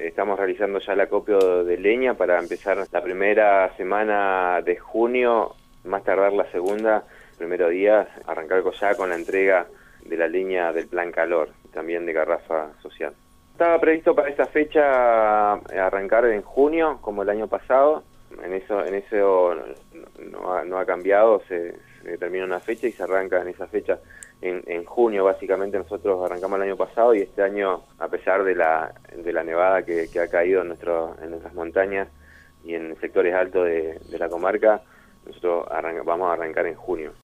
Estamos realizando ya el acopio de leña para empezar la primera semana de junio, más tardar la segunda, primero día, arrancar ya con la entrega de la leña del plan calor, también de Garrafa Social. Estaba previsto para esta fecha arrancar en junio, como el año pasado. En eso no ha cambiado, se determina una fecha y se arranca en esa fecha. En junio, básicamente, nosotros arrancamos el año pasado y este año, a pesar de la nevada que ha caído en nuestras montañas y en sectores altos de la comarca, nosotros vamos a arrancar en junio.